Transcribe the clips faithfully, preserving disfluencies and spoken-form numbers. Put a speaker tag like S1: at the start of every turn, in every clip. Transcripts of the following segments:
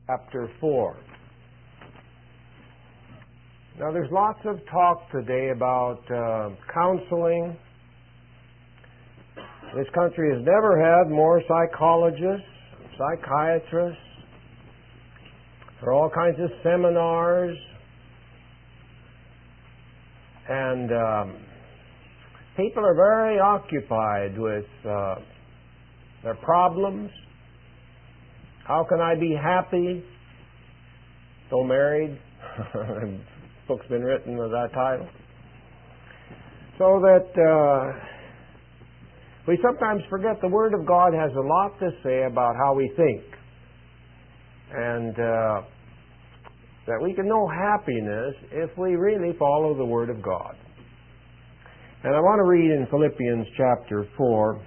S1: chapter four. Now, there's lots of talk today about uh, counseling. This country has never had more psychologists, psychiatrists. There are all kinds of seminars. And um, people are very occupied with uh, their problems. How can I be happy? Still married? Book's been written with that title. So that uh, we sometimes forget the Word of God has a lot to say about how we think. And uh, that we can know happiness if we really follow the Word of God. And I want to read in Philippians chapter four,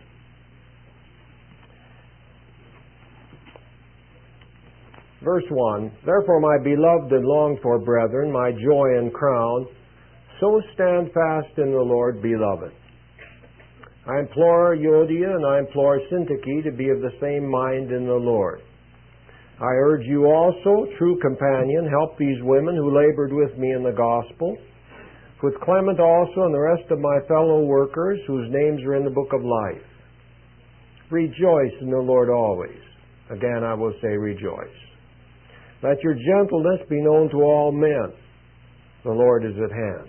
S1: verse one, "Therefore, my beloved and longed for brethren, my joy and crown, so stand fast in the Lord, beloved. I implore Euodia and I implore Syntyche to be of the same mind in the Lord. I urge you also, true companion, help these women who labored with me in the gospel, with Clement also and the rest of my fellow workers whose names are in the book of life. Rejoice in the Lord always." Again, I will say rejoice. "Let your gentleness be known to all men. The Lord is at hand.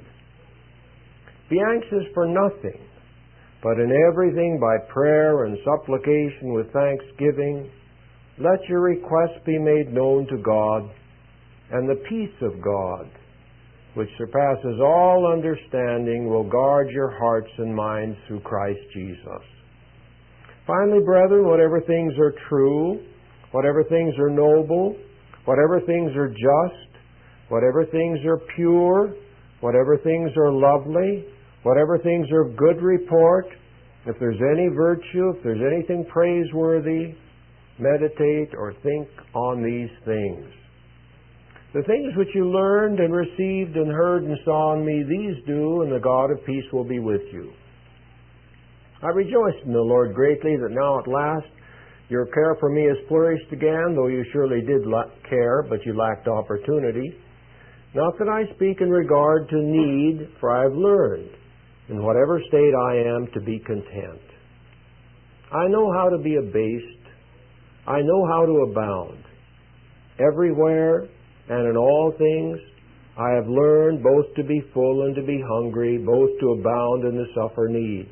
S1: Be anxious for nothing, but in everything by prayer and supplication with thanksgiving, let your requests be made known to God, and the peace of God, which surpasses all understanding, will guard your hearts and minds through Christ Jesus. Finally, brethren, whatever things are true, whatever things are noble, whatever things are just, whatever things are pure, whatever things are lovely, whatever things are of good report, if there's any virtue, if there's anything praiseworthy, meditate or think on these things. The things which you learned and received and heard and saw in me, these do, and the God of peace will be with you. I rejoice in the Lord greatly that now at last your care for me has flourished again, though you surely did care, but you lacked opportunity. Not that I speak in regard to need, for I have learned, in whatever state I am, to be content. I know how to be abased. I know how to abound. Everywhere and in all things I have learned both to be full and to be hungry, both to abound and to suffer need.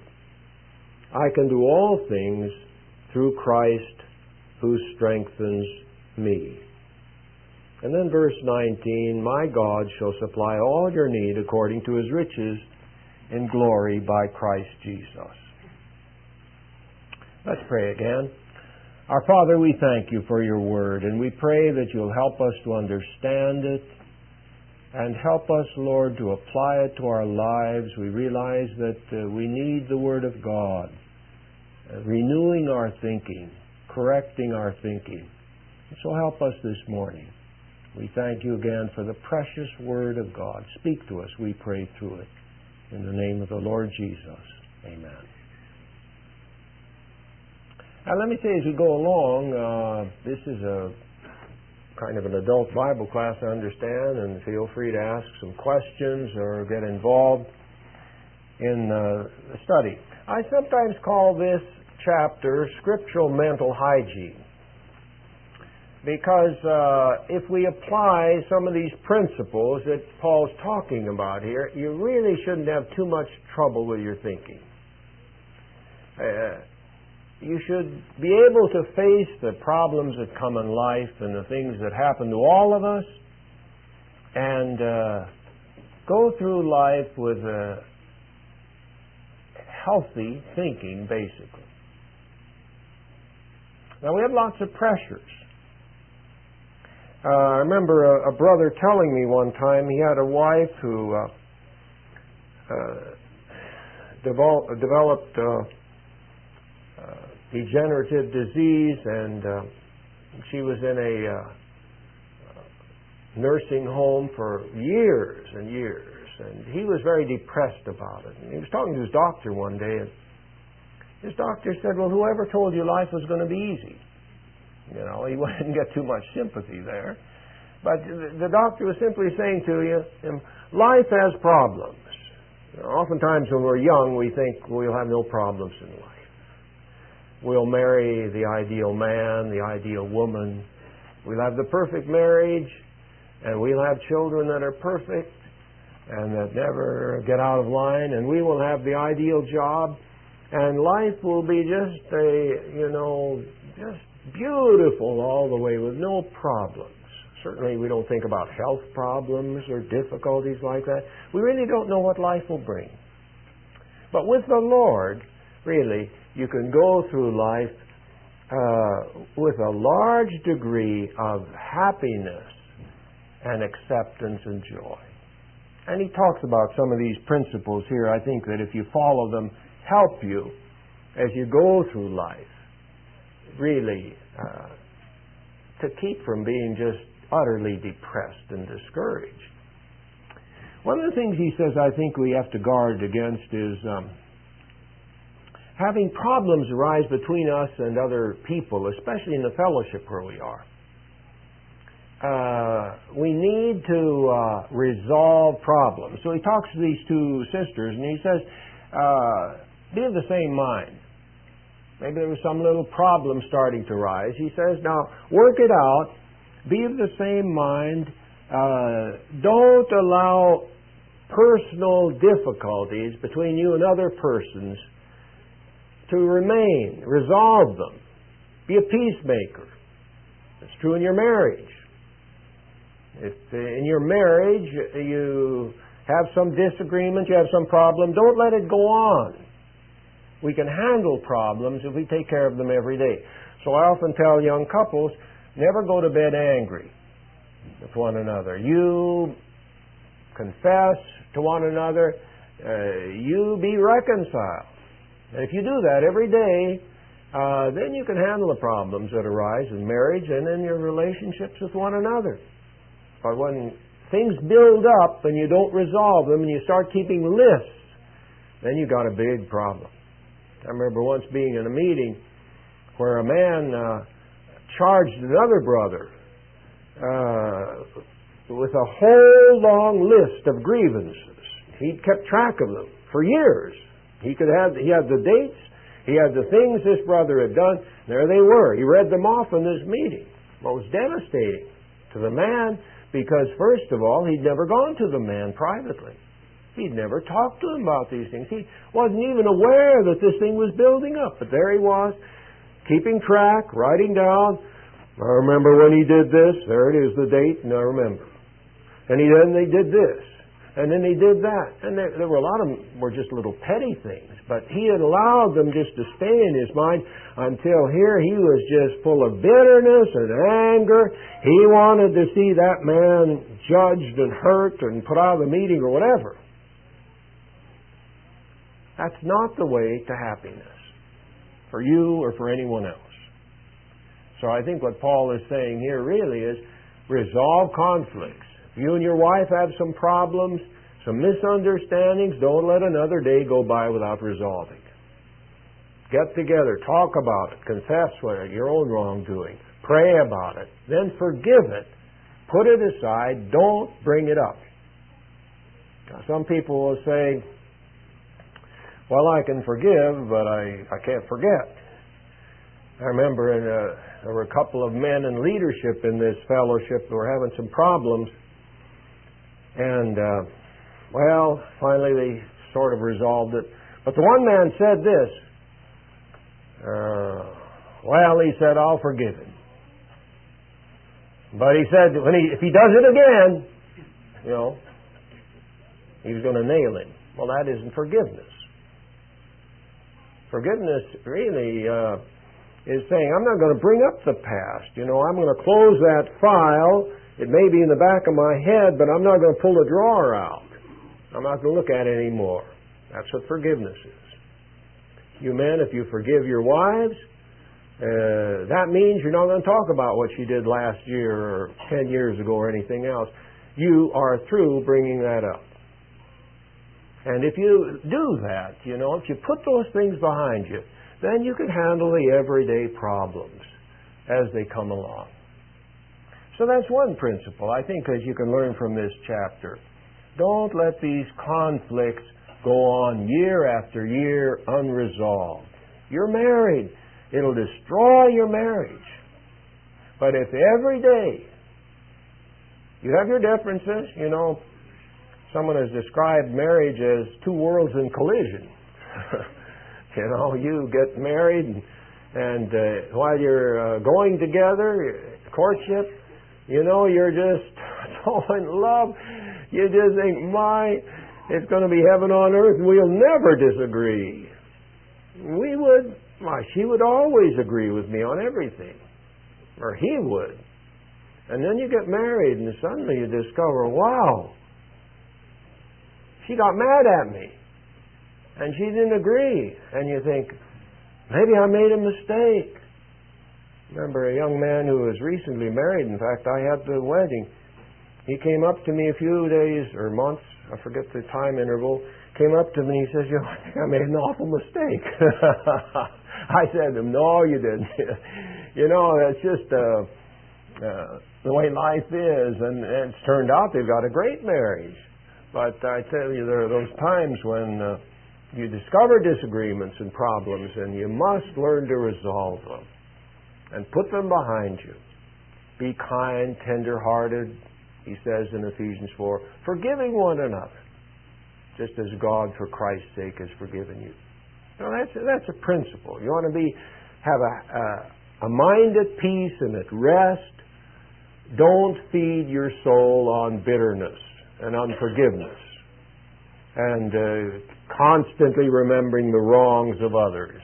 S1: I can do all things through Christ who strengthens me." And then verse nineteen, "My God shall supply all your need according to His riches in glory by Christ Jesus." Let's pray again. Our Father, we thank you for your word, and we pray that you'll help us to understand it and help us, Lord, to apply it to our lives. We realize that uh, we need the Word of God, uh, renewing our thinking, correcting our thinking. So help us this morning. We thank you again for the precious Word of God. Speak to us, we pray, through it. In the name of the Lord Jesus, amen. Now, let me say as we go along, uh, this is a kind of an adult Bible class, I understand, and feel free to ask some questions or get involved in uh, the study. I sometimes call this chapter Scriptural Mental Hygiene, because uh, if we apply some of these principles that Paul's talking about here, you really shouldn't have too much trouble with your thinking. Uh, You should be able to face the problems that come in life and the things that happen to all of us and uh, go through life with a healthy thinking, basically. Now, we have lots of pressures. Uh, I remember a, a brother telling me one time he had a wife who uh, uh, devol- developed... Uh, Uh, degenerative disease, and uh, she was in a uh, nursing home for years and years, and he was very depressed about it. And he was talking to his doctor one day, and his doctor said, "Well, whoever told you life was going to be easy? You know, he wouldn't get too much sympathy there. But the doctor was simply saying to you, life has problems. You know, oftentimes when we're young, we think we'll have no problems in life. We'll marry the ideal man, the ideal woman. We'll have the perfect marriage, and we'll have children that are perfect and that never get out of line, and we will have the ideal job, and life will be just a, you know, just beautiful all the way with no problems. Certainly we don't think about health problems or difficulties like that. We really don't know what life will bring. But with the Lord, really, you can go through life uh, with a large degree of happiness and acceptance and joy. And he talks about some of these principles here. I think that if you follow them, help you as you go through life, really, uh, to keep from being just utterly depressed and discouraged. One of the things he says I think we have to guard against is um, having problems arise between us and other people, especially in the fellowship where we are. Uh, we need to uh, resolve problems. So he talks to these two sisters and he says, uh, be of the same mind. Maybe there was some little problem starting to rise. He says, now work it out. Be of the same mind. Uh, don't allow personal difficulties between you and other persons to remain. Resolve them. Be a peacemaker. It's true in your marriage. If in your marriage you have some disagreement, you have some problem, don't let it go on. We can handle problems if we take care of them every day. So I often tell young couples, never go to bed angry with one another. You confess to one another. Uh, you be reconciled. And if you do that every day, uh, then you can handle the problems that arise in marriage and in your relationships with one another. But when things build up and you don't resolve them and you start keeping lists, then you've got a big problem. I remember once being in a meeting where a man uh, charged another brother uh, with a whole long list of grievances. He'd kept track of them for years. He could have he had the dates, he had the things this brother had done. There they were. He read them off in this meeting. Well, it was devastating to the man because, first of all, he'd never gone to the man privately. He'd never talked to him about these things. He wasn't even aware that this thing was building up. But there he was, keeping track, writing down. I remember when he did this. There it is, the date, and I remember. And he, then they did this. And then he did that. And there, there were a lot of them were just little petty things. But he had allowed them just to stay in his mind until here he was just full of bitterness and anger. He wanted to see that man judged and hurt and put out of the meeting or whatever. That's not the way to happiness for you or for anyone else. So I think what Paul is saying here really is resolve conflicts. If you and your wife have some problems, some misunderstandings, don't let another day go by without resolving. Get together, talk about it, confess what your own wrongdoing, pray about it, then forgive it, put it aside, don't bring it up. Now, some people will say, well, I can forgive, but I, I can't forget. I remember in a, there were a couple of men in leadership in this fellowship that were having some problems. And, uh, well, finally they sort of resolved it. But the one man said this. Uh, well, he said, I'll forgive him. But he said, when he, if he does it again, you know, he was going to nail him. Well, that isn't forgiveness. Forgiveness really uh, is saying, I'm not going to bring up the past. You know, I'm going to close that file. It may be in the back of my head, but I'm not going to pull the drawer out. I'm not going to look at it anymore. That's what forgiveness is. You men, if you forgive your wives, uh, that means you're not going to talk about what she did last year or ten years ago or anything else. You are through bringing that up. And if you do that, you know, if you put those things behind you, then you can handle the everyday problems as they come along. So that's one principle, I think, as you can learn from this chapter. Don't let these conflicts go on year after year unresolved. You're married. It'll destroy your marriage. But if every day you have your differences, you know, someone has described marriage as two worlds in collision. You know, you get married and, and uh, while you're uh, going together, courtship, you know, you're just so in love. You just think, my, it's going to be heaven on earth. We'll never disagree. We would, why, she would always agree with me on everything. Or he would. And then you get married and suddenly you discover, wow, she got mad at me. And she didn't agree. And you think, maybe I made a mistake. Remember a young man who was recently married. In fact, I had the wedding. He came up to me a few days or months, I forget the time interval, came up to me and he says, you know, I think I made an awful mistake. I said to him, no, you didn't. You know, it's just uh, uh, the way life is. And, and it's turned out they've got a great marriage. But I tell you, there are those times when uh, you discover disagreements and problems, and you must learn to resolve them and put them behind you. Be kind, tender-hearted, he says in Ephesians four, forgiving one another, just as God, for Christ's sake, has forgiven you. Now, that's, that's a principle. You want to be have a, a, a mind at peace and at rest. Don't feed your soul on bitterness and unforgiveness and uh, constantly remembering the wrongs of others.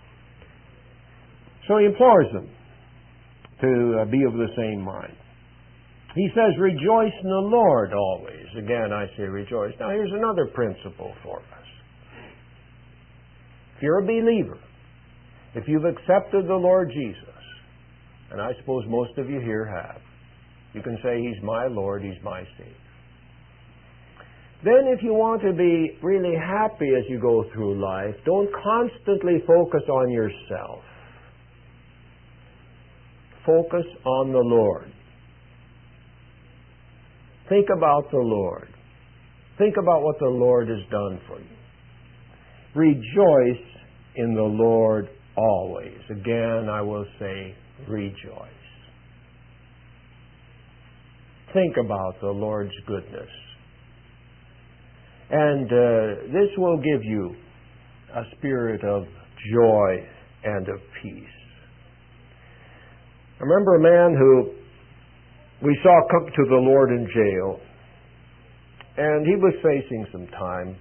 S1: So he implores them to uh, be of the same mind. He says, rejoice in the Lord always. Again, I say rejoice. Now, here's another principle for us. If you're a believer, if you've accepted the Lord Jesus, and I suppose most of you here have, you can say, He's my Lord, He's my Savior. Then if you want to be really happy as you go through life, don't constantly focus on yourself. Focus on the Lord. Think about the Lord. Think about what the Lord has done for you. Rejoice in the Lord always. Again, I will say, rejoice. Think about the Lord's goodness. And uh, this will give you a spirit of joy and of peace. I remember a man who we saw come to the Lord in jail, and he was facing some time.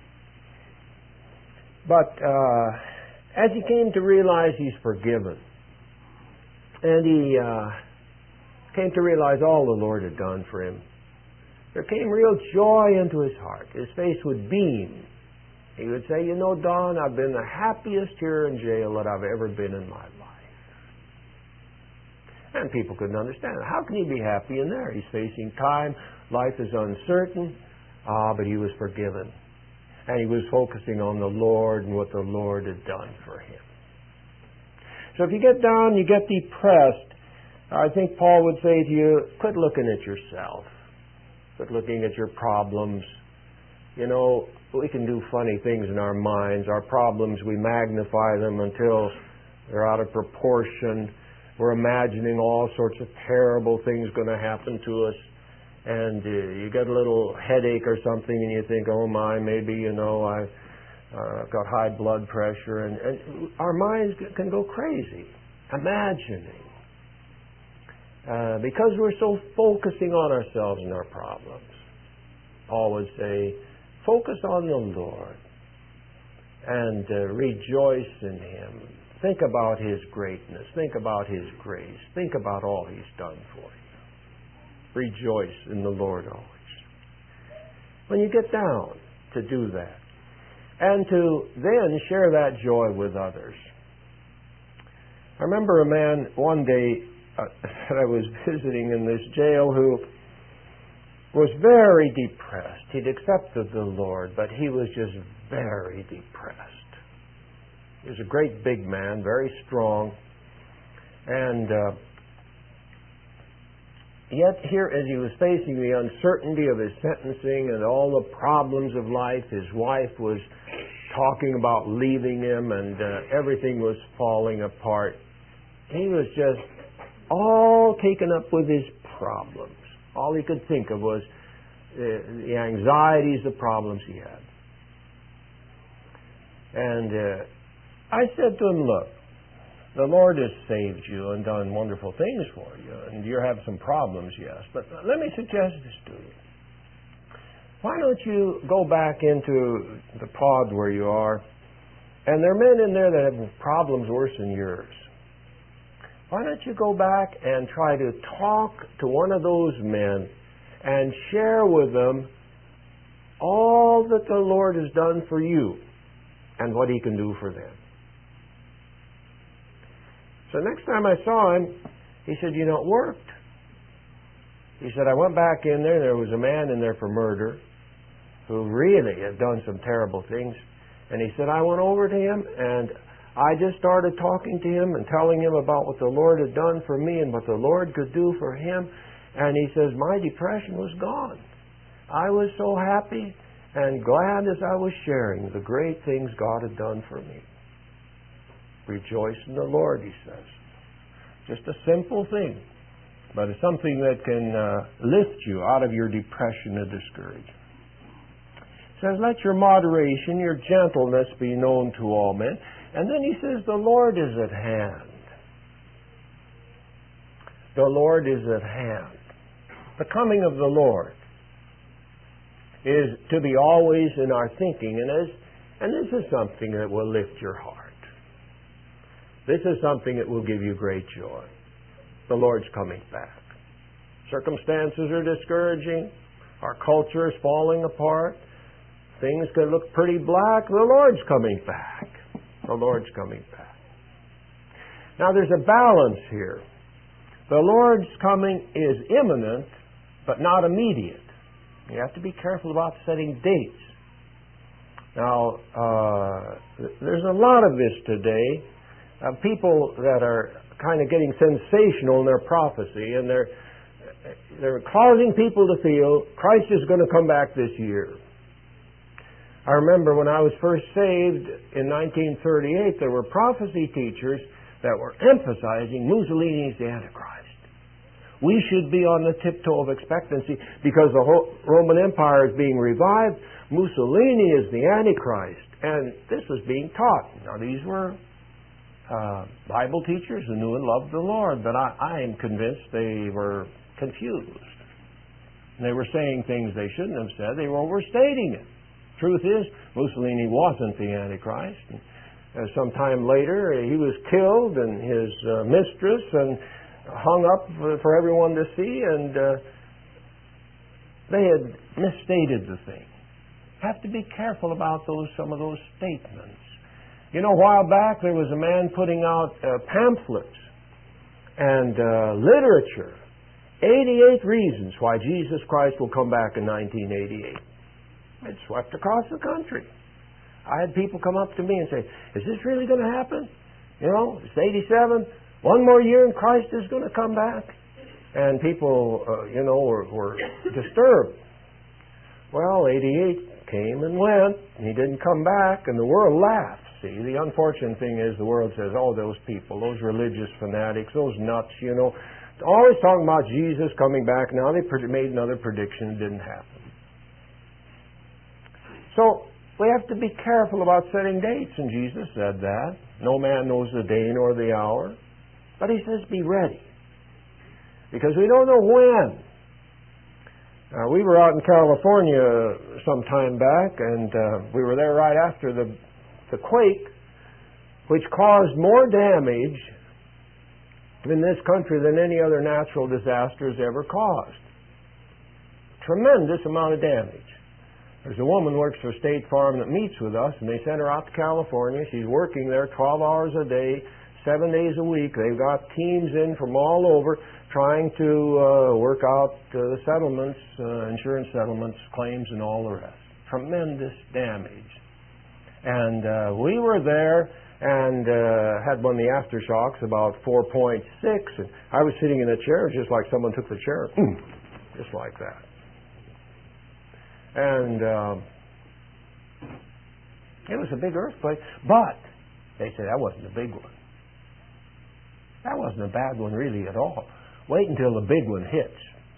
S1: But uh, as he came to realize he's forgiven, and he uh, came to realize all the Lord had done for him, there came real joy into his heart. His face would beam. He would say, you know, Don, I've been the happiest here in jail that I've ever been in my life. And people couldn't understand it. How can he be happy in there? He's facing time. Life is uncertain. Ah, but he was forgiven. And he was focusing on the Lord and what the Lord had done for him. So if you get down, you get depressed, I think Paul would say to you, quit looking at yourself. Quit looking at your problems. You know, we can do funny things in our minds. Our problems, we magnify them until they're out of proportion. We're imagining all sorts of terrible things going to happen to us. And uh, you get a little headache or something and you think, oh my, maybe, you know, I, uh, I've got high blood pressure. And, and our minds can go crazy, imagining. Uh, because we're so focusing on ourselves and our problems. Paul would say, focus on the Lord and uh, rejoice in Him. Think about His greatness. Think about His grace. Think about all He's done for you. Rejoice in the Lord always. When you get down to do that, and to then share that joy with others. I remember a man one day uh, that I was visiting in this jail who was very depressed. He'd accepted the Lord, but he was just very depressed. He was a great big man, very strong. And uh, yet here, as he was facing the uncertainty of his sentencing and all the problems of life, his wife was talking about leaving him, and uh, everything was falling apart. He was just all taken up with his problems. All he could think of was uh, the anxieties, the problems he had. And uh, I said to him, look, the Lord has saved you and done wonderful things for you, and you have some problems, yes, but let me suggest this to you. Why don't you go back into the pod where you are, and there are men in there that have problems worse than yours. Why don't you go back and try to talk to one of those men and share with them all that the Lord has done for you and what He can do for them. So next time I saw him, he said, you know, it worked. He said, I went back in there, there was a man in there for murder who really had done some terrible things. And he said, I went over to him and I just started talking to him and telling him about what the Lord had done for me and what the Lord could do for him. And he says, my depression was gone. I was so happy and glad as I was sharing the great things God had done for me. Rejoice in the Lord, he says. Just a simple thing, but it's something that can uh, lift you out of your depression and discouragement. He says, let your moderation, your gentleness be known to all men. And then he says, the Lord is at hand. The Lord is at hand. The coming of the Lord is to be always in our thinking, and, as, and this is something that will lift your heart. This is something that will give you great joy. The Lord's coming back. Circumstances are discouraging. Our culture is falling apart. Things could look pretty black. The Lord's coming back. The Lord's coming back. Now there's a balance here. The Lord's coming is imminent, but not immediate. You have to be careful about setting dates. Now, uh, there's a lot of this today. Uh, people that are kind of getting sensational in their prophecy, and they're they're causing people to feel Christ is going to come back this year. I remember when I was first saved in nineteen thirty-eight, there were prophecy teachers that were emphasizing Mussolini is the Antichrist. We should be on the tiptoe of expectancy because the whole Roman Empire is being revived. Mussolini is the Antichrist, and this was being taught. Now these were Uh, Bible teachers who knew and loved the Lord, but I, I am convinced they were confused. And they were saying things they shouldn't have said. They were overstating it. Truth is, Mussolini wasn't the Antichrist. And, uh, sometime later, he was killed, and his uh, mistress, and hung up for, for everyone to see, and uh, they had misstated the thing. Have to be careful about those some of those statements. You know, a while back there was a man putting out uh, pamphlets and uh, literature, eighty-eight reasons why Jesus Christ will come back in nineteen eighty-eight. It swept across the country. I had people come up to me and say, is this really going to happen? You know, it's eighty-seven, one more year and Christ is going to come back. And people, uh, you know, were, were disturbed. Well, eighty-eight came and went, and he didn't come back, and the world laughed. See, the unfortunate thing is the world says, oh, those people, those religious fanatics, those nuts, you know, always talking about Jesus coming back. Now they made another prediction. It didn't happen. So we have to be careful about setting dates, and Jesus said that. No man knows the day nor the hour. But he says, be ready. Because we don't know when. Uh, we were out in California some time back, and uh, we were there right after the the quake, which caused more damage in this country than any other natural disaster has ever caused. Tremendous amount of damage. There's a woman who works for State Farm that meets with us, and they sent her out to California. She's working there twelve hours a day, seven days a week. They've got teams in from all over trying to uh, work out uh, the settlements, uh, insurance settlements, claims, and all the rest. Tremendous damage. And uh, we were there, and uh, had one of the aftershocks about four point six, and I was sitting in a chair just like someone took the chair, just like that. And um, it was a big earthquake, but they said that wasn't a big one. That wasn't a bad one really at all. Wait until the big one hits.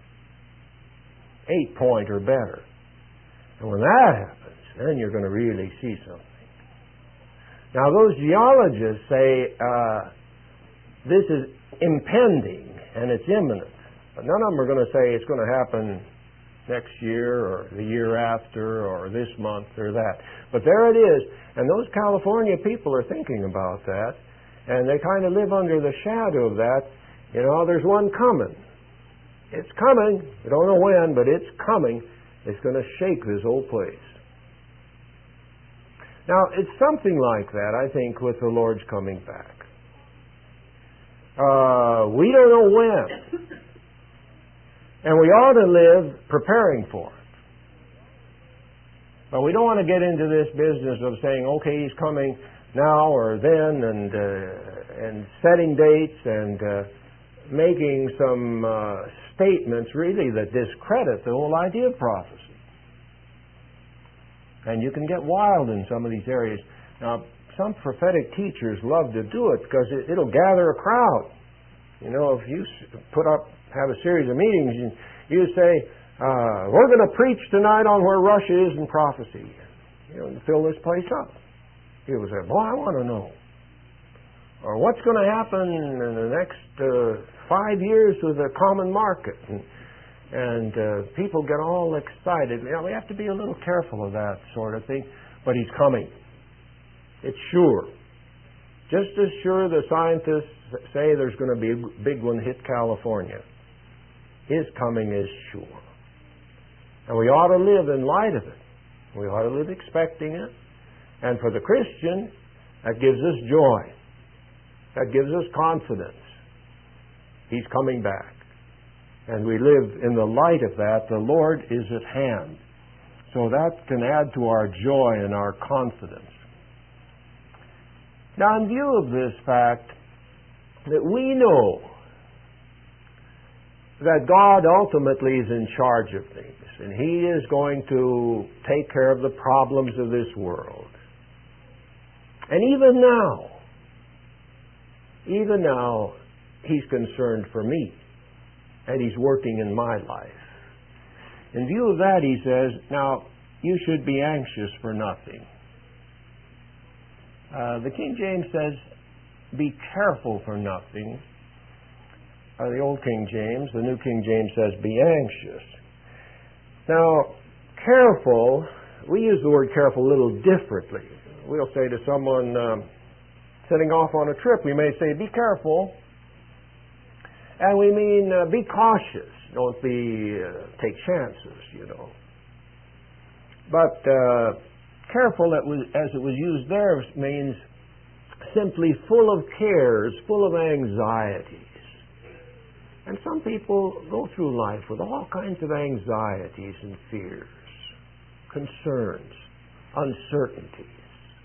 S1: Eight point or better. And when that happens, then you're going to really see something. Now those geologists say uh, this is impending and it's imminent. But none of them are going to say it's going to happen next year or the year after or this month or that. But there it is. And those California people are thinking about that. And they kind of live under the shadow of that. You know, there's one coming. It's coming. We don't know when, but it's coming. It's going to shake this whole place. Now, it's something like that, I think, with the Lord's coming back. Uh, we don't know when. And we ought to live preparing for it. But we don't want to get into this business of saying, okay, he's coming now or then, and uh, and setting dates and uh, making some uh, statements really that discredit the whole idea of prophecy. And you can get wild in some of these areas. Now, some prophetic teachers love to do it because it, it'll gather a crowd. You know, if you put up, have a series of meetings, and you say, uh, we're going to preach tonight on where Russia is in prophecy. You know, and fill this place up. People say, boy, I want to know. Or what's going to happen in the next uh, five years with the common market? And, and uh, people get all excited. You know, we have to be a little careful of that sort of thing. But he's coming. It's sure. Just as sure the scientists say there's going to be a big one hit California. His coming is sure. And we ought to live in light of it. We ought to live expecting it. And for the Christian, that gives us joy. That gives us confidence. He's coming back. And we live in the light of that. The Lord is at hand. So that can add to our joy and our confidence. Now, in view of this fact, that we know that God ultimately is in charge of things, and He is going to take care of the problems of this world. And even now, even now, He's concerned for me, and He's working in my life. In view of that, He says, now, you should be anxious for nothing. Uh, the King James says, be careful for nothing. Uh, the Old King James, the New King James says, be anxious. Now, careful, we use the word careful a little differently. We'll say to someone um, setting off on a trip, we may say, be careful. And we mean, uh, be cautious. Don't be, uh, take chances, you know. But uh, careful, as it was used there, means simply full of cares, full of anxieties. And some people go through life with all kinds of anxieties and fears, concerns, uncertainties.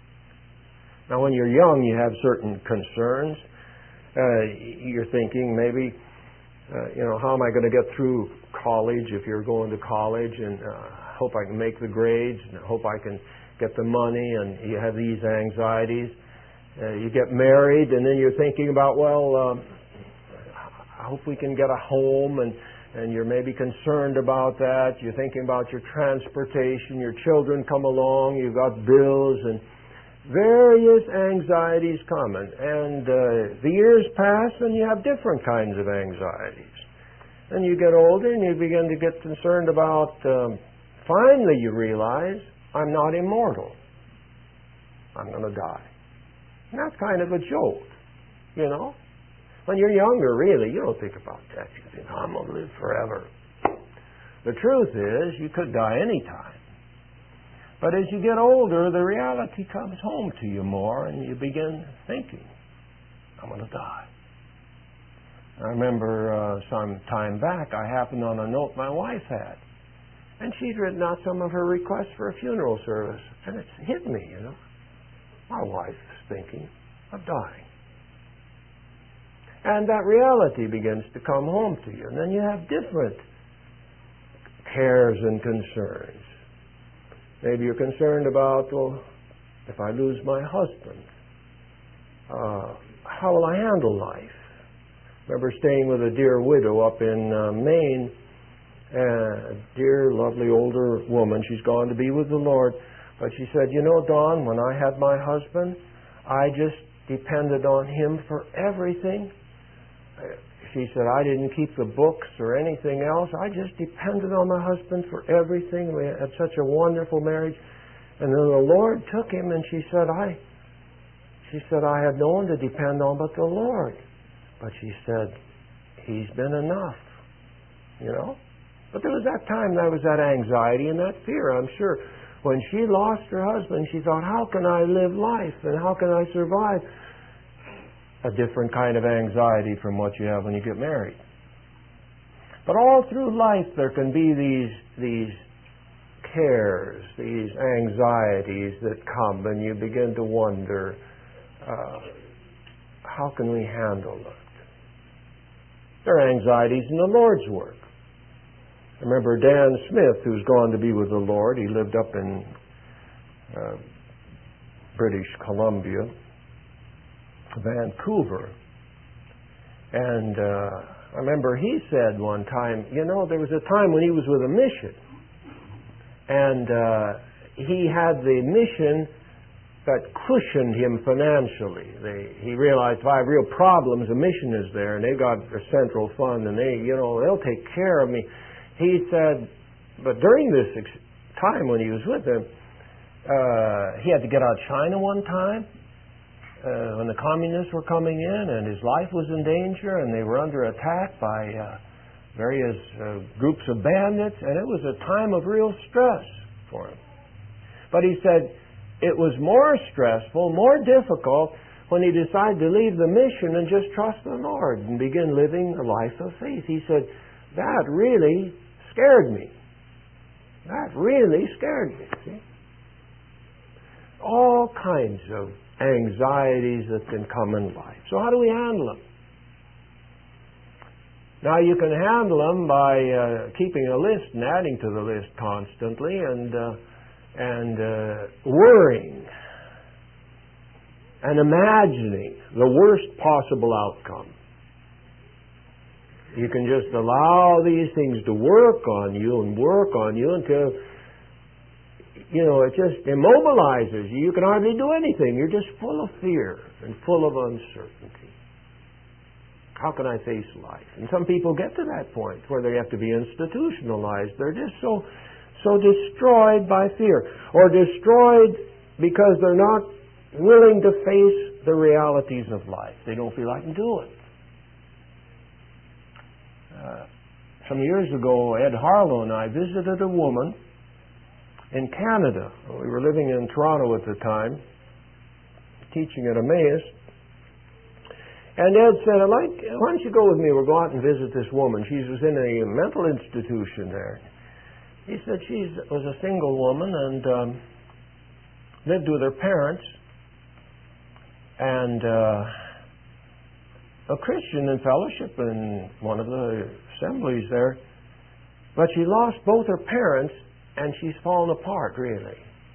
S1: Now, when you're young, you have certain concerns. Uh, you're thinking maybe, uh, you know, how am I going to get through college if you're going to college, and uh, hope I can make the grades, and hope I can get the money, and you have these anxieties. Uh, you get married, and then you're thinking about, well, um, I hope we can get a home, and, and you're maybe concerned about that. You're thinking about your transportation, your children come along, you've got bills, and various anxieties come. And, and uh, the years pass, and you have different kinds of anxieties. And you get older, and you begin to get concerned about, um, finally you realize, I'm not immortal. I'm going to die. And that's kind of a joke, you know. When you're younger, really, you don't think about that. You think, I'm going to live forever. The truth is, you could die any time. But as you get older, the reality comes home to you more, and you begin thinking, I'm going to die. I remember uh, some time back, I happened on a note my wife had. And she'd written out some of her requests for a funeral service. And it's hit me, you know. My wife's thinking, of dying. And that reality begins to come home to you. And then you have different cares and concerns. Maybe you're concerned about, well, if I lose my husband, uh, how will I handle life? I remember staying with a dear widow up in uh, Maine, a dear, lovely older woman. She's gone to be with the Lord. But she said, you know, Don, when I had my husband, I just depended on him for everything. She said, I didn't keep the books or anything else. I just depended on my husband for everything. We had such a wonderful marriage. And then the Lord took him, and she said, I, she said, I had no one to depend on but the Lord. But she said, he's been enough, you know. But there was that time, there was that anxiety and that fear, I'm sure. When she lost her husband, she thought, how can I live life and how can I survive? A different kind of anxiety from what you have when you get married. But all through life there can be these these cares, these anxieties that come, and you begin to wonder, uh, how can we handle it? There are anxieties in the Lord's work. I remember Dan Smith, who's gone to be with the Lord. He lived up in uh, British Columbia, Vancouver. And uh, I remember he said one time, you know, there was a time when he was with a mission. And uh, he had the mission that cushioned him financially. They, he realized if I have real problems, the mission is there, and they've got a central fund, and they, you know, they'll take care of me. He said, but during this ex- time when he was with them, uh, he had to get out of China one time uh, when the communists were coming in, and his life was in danger, and they were under attack by uh, various uh, groups of bandits, and it was a time of real stress for him. But he said it was more stressful, more difficult when he decided to leave the mission and just trust the Lord and begin living a life of faith. He said, that really scared me. That really scared me. See? All kinds of anxieties that can come in life. So how do we handle them? Now you can handle them by uh, keeping a list and adding to the list constantly and uh, and uh, worrying and imagining the worst possible outcome. You can just allow these things to work on you and work on you until, you know, it just immobilizes you. You can hardly do anything. You're just full of fear and full of uncertainty. How can I face life? And some people get to that point where they have to be institutionalized. They're just so so destroyed by fear, or destroyed because they're not willing to face the realities of life. They don't feel I can do it. Uh, some years ago, Ed Harlow and I visited a woman in Canada. We were living in Toronto at the time, teaching at Emmaus. And Ed said, I'd like, why don't you go with me? We'll go out and visit this woman. She was in a mental institution there. He said she was a single woman and um, lived with her parents and uh, a Christian in fellowship in one of the assemblies there. But she lost both her parents and she's fallen apart, really.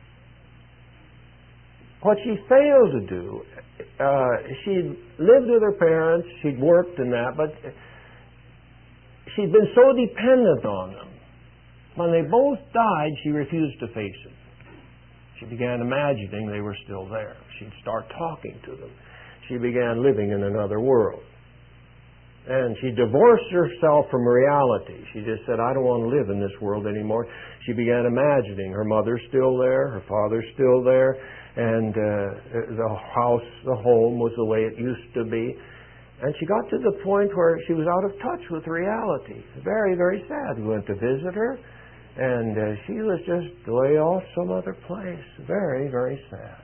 S1: What she failed to do, uh, she'd lived with her parents, she'd worked in that, but she'd been so dependent on them. When they both died, she refused to face it. She began imagining they were still there. She'd start talking to them. She began living in another world. And she divorced herself from reality. She just said, I don't want to live in this world anymore. She began imagining her mother's still there, her father's still there, and uh, the house, the home was the way it used to be. And she got to the point where she was out of touch with reality. Very, very sad. We went to visit her, and uh, she was just way off some other place. Very, very sad.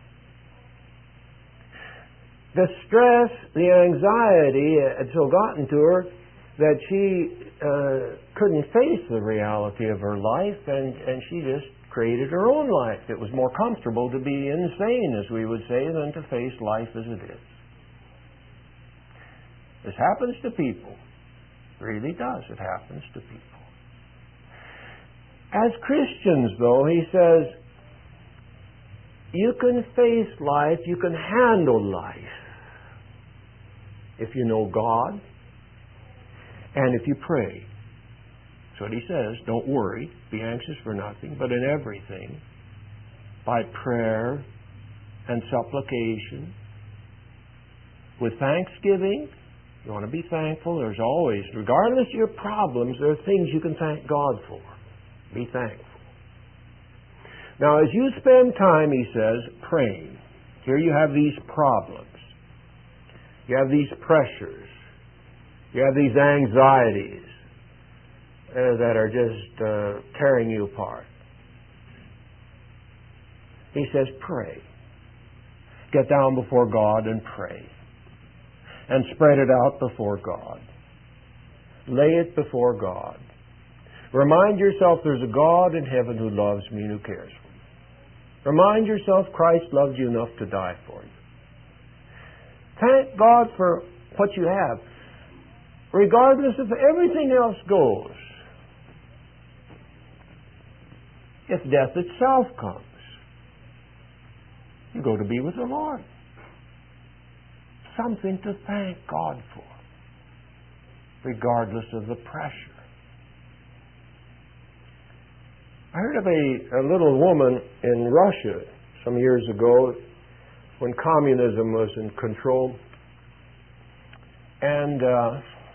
S1: The stress, the anxiety had so gotten to her that she uh, couldn't face the reality of her life, and, and she just created her own life. It was more comfortable to be insane, as we would say, than to face life as it is. This happens to people. It really does. It happens to people. As Christians, though, he says, you can face life, you can handle life if you know God and if you pray. That's what he says. Don't worry, be anxious for nothing, but in everything, by prayer and supplication, with thanksgiving. You want to be thankful. There's always, regardless of your problems, there are things you can thank God for. Be thankful. Now, as you spend time, he says, praying, here you have these problems. You have these pressures. You have these anxieties uh, that are just uh, tearing you apart. He says, pray. Get down before God and pray. And spread it out before God. Lay it before God. Remind yourself there's a God in heaven who loves me and who cares for me. Remind yourself Christ loved you enough to die for you. Thank God for what you have. Regardless if everything else goes. If death itself comes, you go to be with the Lord. Something to thank God for, regardless of the pressure. I heard of a, a little woman in Russia some years ago when communism was in control. And uh,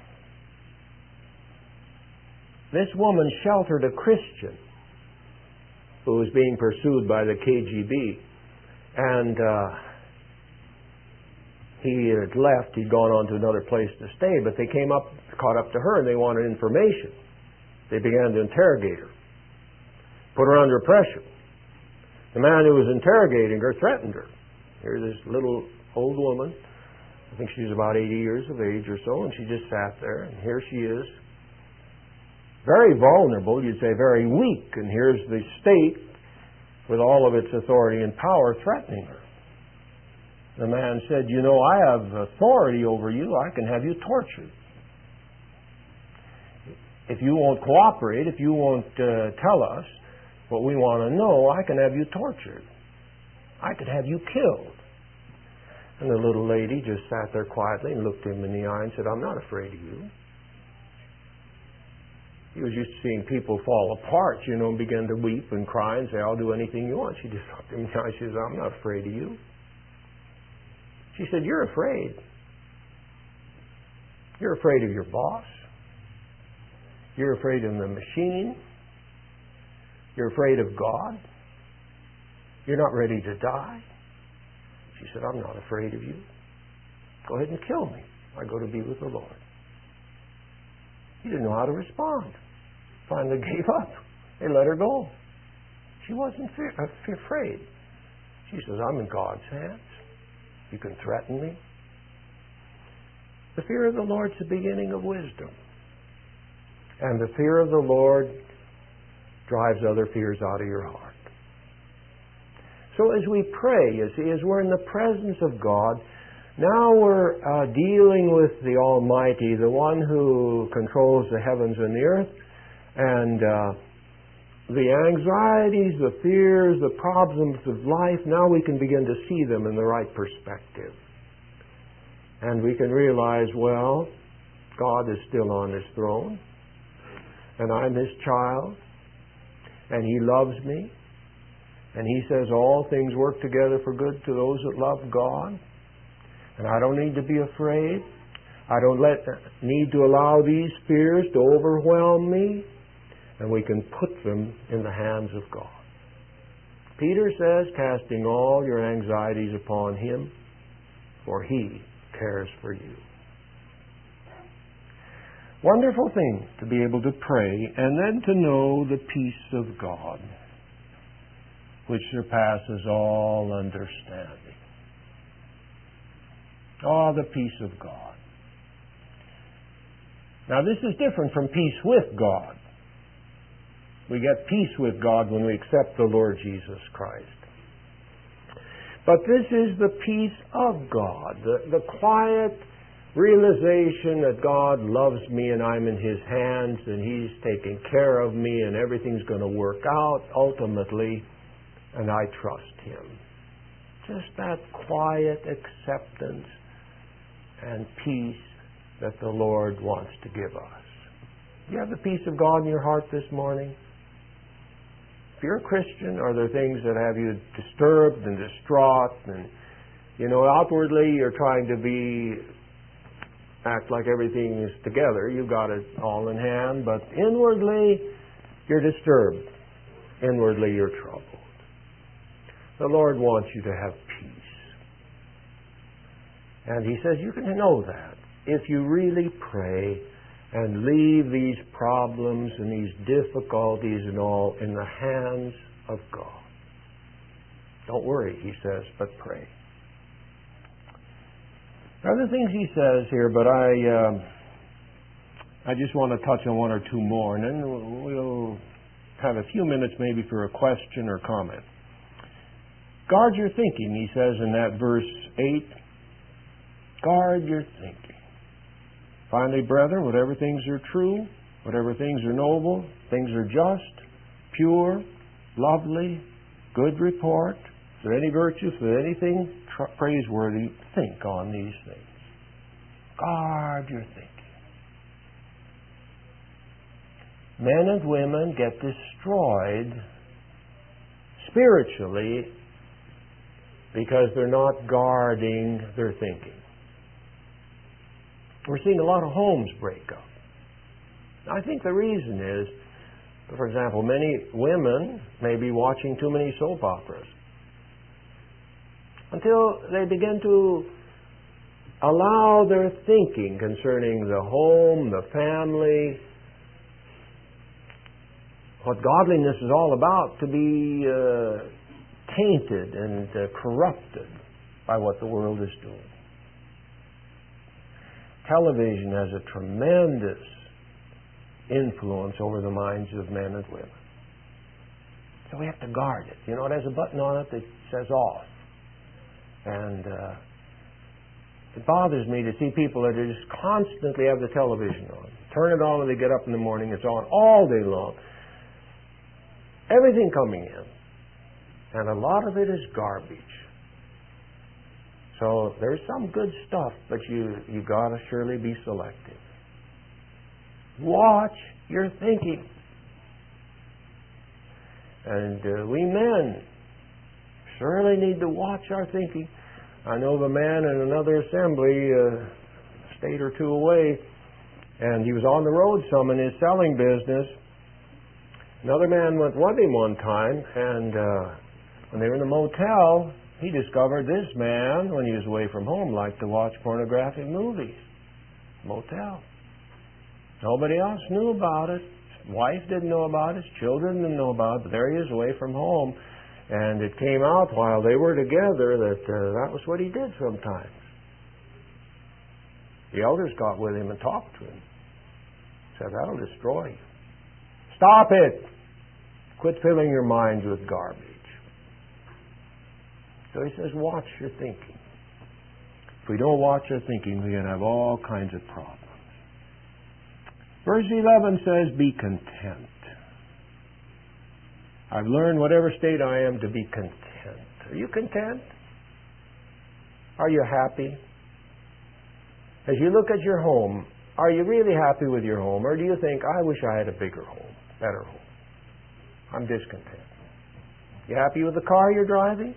S1: this woman sheltered a Christian who was being pursued by the K G B. And uh, he had left. He'd gone on to another place to stay. But they came up, caught up to her, and they wanted information. They began to interrogate her. Put her under pressure. The man who was interrogating her threatened her. Here's this little old woman. I think she's about eighty years of age or so, and she just sat there, and here she is. Very vulnerable, you'd say very weak, and here's the state with all of its authority and power threatening her. The man said, you know, I have authority over you. I can have you tortured. If you won't cooperate, if you won't uh, tell us what we want to know, I can have you tortured. I could have you killed. And the little lady just sat there quietly and looked him in the eye and said, I'm not afraid of you. He was used to seeing people fall apart, you know, and begin to weep and cry and say, I'll do anything you want. She just looked him in the eye and she said, I'm not afraid of you. She said, you're afraid. You're afraid of your boss. You're afraid of the machine. You're afraid of God. You're not ready to die. She said, I'm not afraid of you. Go ahead and kill me. I go to be with the Lord. He didn't know how to respond. Finally gave up. They let her go. She wasn't fear, uh, afraid. She says, I'm in God's hands. You can threaten me. The fear of the Lord's the beginning of wisdom. And the fear of the Lord drives other fears out of your heart. So as we pray, you see, as we're in the presence of God, now we're uh, dealing with the Almighty, the one who controls the heavens and the earth, and uh, the anxieties, the fears, the problems of life, now we can begin to see them in the right perspective. And we can realize, well, God is still on His throne, and I'm His child, and He loves me, and He says all things work together for good to those that love God, and I don't need to be afraid. I don't let, need to allow these fears to overwhelm me, and we can put them in the hands of God. Peter says, casting all your anxieties upon Him, for He cares for you. Wonderful thing to be able to pray and then to know the peace of God, which surpasses all understanding. Oh, the peace of God. Now, this is different from peace with God. We get peace with God when we accept the Lord Jesus Christ. But this is the peace of God, the, the quiet realization that God loves me and I'm in His hands and He's taking care of me and everything's going to work out ultimately, and I trust Him. Just that quiet acceptance and peace that the Lord wants to give us. Do you have the peace of God in your heart this morning? If you're a Christian, are there things that have you disturbed and distraught and, you know, outwardly you're trying to be, act like everything is together, you've got it all in hand, but inwardly you're disturbed. Inwardly you're troubled. The Lord wants you to have peace. And He says you can know that if you really pray and leave these problems and these difficulties and all in the hands of God. Don't worry, He says, but pray. There are other things He says here, but I uh, I just want to touch on one or two more, and then we'll have a few minutes maybe for a question or comment. Guard your thinking, He says in that verse eight. Guard your thinking. Finally, brethren, whatever things are true, whatever things are noble, things are just, pure, lovely, good report, if there any virtue, if there anything tra- praiseworthy, think on these things. Guard your thinking. Men and women get destroyed spiritually because they're not guarding their thinking. We're seeing a lot of homes break up. I think the reason is, for example, many women may be watching too many soap operas until they begin to allow their thinking concerning the home, the family, what godliness is all about, to be uh, tainted and uh, corrupted by what the world is doing. Television has a tremendous influence over the minds of men and women. So we have to guard it. You know, it has a button on it that says off. And uh, it bothers me to see people that just constantly have the television on. Turn it on when they get up in the morning. It's on all day long. Everything coming in. And a lot of it is garbage. So there's some good stuff, but you you got to surely be selective. Watch your thinking. And uh, we men surely need to watch our thinking. I know of a man in another assembly, uh, a state or two away, and he was on the road some in his selling business. Another man went with him one time, and uh, when they were in the motel, he discovered this man, when he was away from home, liked to watch pornographic movies. Motel. Nobody else knew about it. His wife didn't know about it. His children didn't know about it. But there he is away from home. And it came out while they were together that uh, that was what he did sometimes. The elders got with him and talked to him. Said, that'll destroy you. Stop it! Quit filling your minds with garbage. So he says, watch your thinking. If we don't watch our thinking, we're going to have all kinds of problems. Verse eleven says, be content. I've learned whatever state I am to be content. Are you content? Are you happy? As you look at your home, are you really happy with your home? Or do you think, I wish I had a bigger home, better home? I'm discontent. You happy with the car you're driving?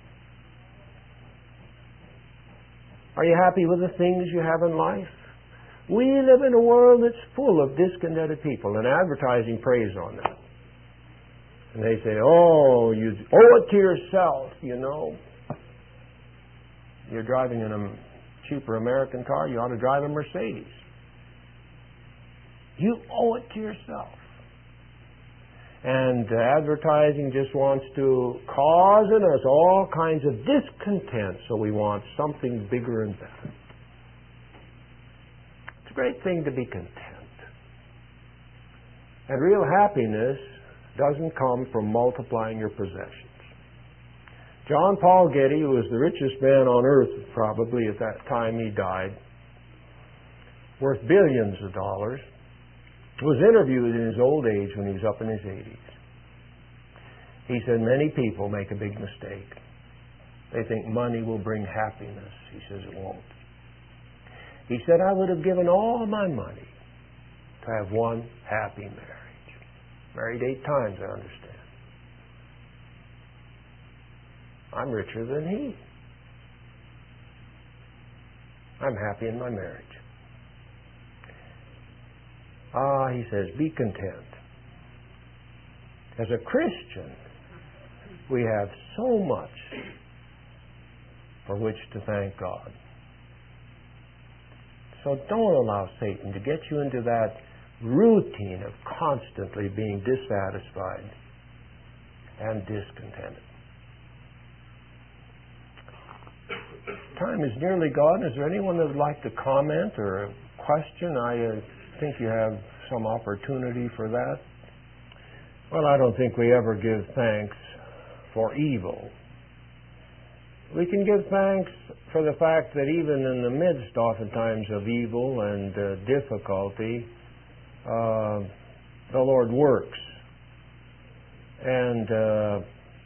S1: Are you happy with the things you have in life? We live in a world that's full of discontented people, and advertising preys on that. And they say, oh, you owe it to yourself, you know. You're driving in a cheaper American car, you ought to drive a Mercedes. You owe it to yourself. And uh, advertising just wants to cause in us all kinds of discontent, so we want something bigger and better. It's a great thing to be content. And real happiness doesn't come from multiplying your possessions. John Paul Getty, who was the richest man on earth probably at that time he died, worth billions of dollars, was interviewed in his old age when he was up in his eighties. He said, many people make a big mistake. They think money will bring happiness. He says it won't. He said, I would have given all my money to have one happy marriage. Married eight times, I understand. I'm richer than he. I'm happy in my marriage. Ah, he says, be content. As a Christian, we have so much for which to thank God. So don't allow Satan to get you into that routine of constantly being dissatisfied and discontented. Time is nearly gone. Is there anyone that would like to comment or a question? I uh, think you have some opportunity for that. Well, I don't think we ever give thanks for evil. We can give thanks for the fact that even in the midst, oftentimes, of evil and uh, difficulty, uh, the Lord works. And uh,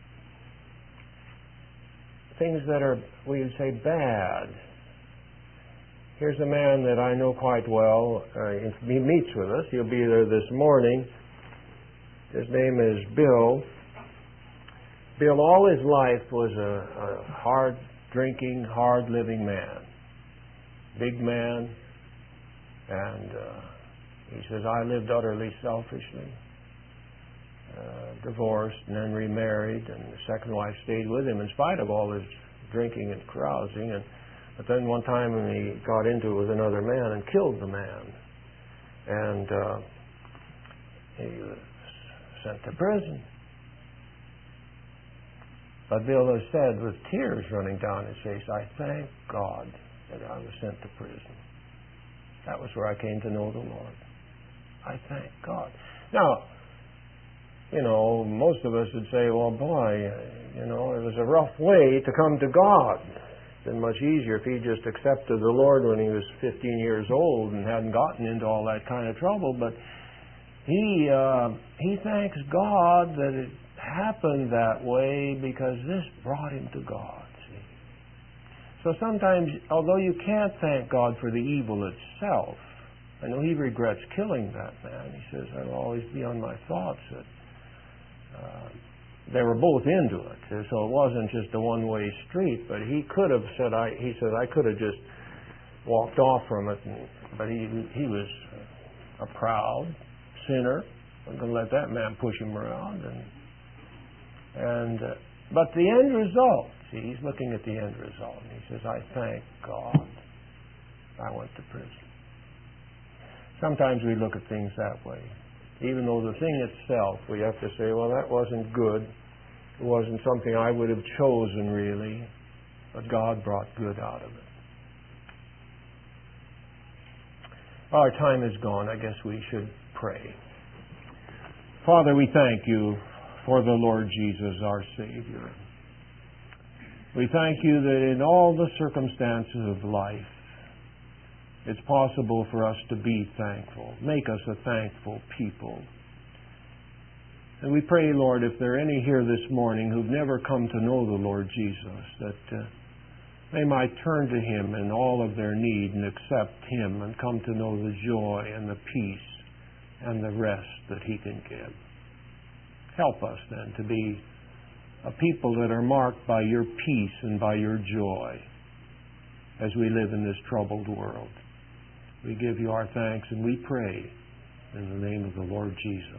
S1: things that are, we would say, bad. Here's a man that I know quite well. Uh, if he meets with us, he'll be there this morning. His name is Bill. Bill, all his life, was a, a hard-drinking, hard-living man. Big man. And uh, he says, I lived utterly selfishly. Uh, divorced and then remarried, and the second wife stayed with him in spite of all his drinking and carousing. And but then one time he got into it with another man and killed the man. And uh, he was sent to prison. But Bill has said, with tears running down his face, I thank God that I was sent to prison. That was where I came to know the Lord. I thank God. Now, you know, most of us would say, well, boy, you know, it was a rough way to come to God. It's been much easier if he just accepted the Lord when he was fifteen years old and hadn't gotten into all that kind of trouble. But he uh, he thanks God that it happened that way because this brought him to God. See? So sometimes, although you can't thank God for the evil itself, I know he regrets killing that man. He says, I'll always be on my thoughts that uh, they were both into it. So it wasn't just a one-way street, but he could have said, I, he said, I could have just walked off from it, and, but he, he was a proud sinner. I'm going to let that man push him around. And And uh, but the end result, see, he's looking at the end result, and he says, I thank God I went to prison. Sometimes we look at things that way. Even though the thing itself, we have to say, well, that wasn't good. It wasn't something I would have chosen, really. But God brought good out of it. Our time is gone. I guess we should pray. Father, we thank you for the Lord Jesus, our Savior. We thank you that in all the circumstances of life, it's possible for us to be thankful. Make us a thankful people. And we pray, Lord, if there are any here this morning who've never come to know the Lord Jesus, that uh, they might turn to Him in all of their need and accept Him and come to know the joy and the peace and the rest that He can give. Help us then to be a people that are marked by your peace and by your joy as we live in this troubled world. We give you our thanks and we pray in the name of the Lord Jesus.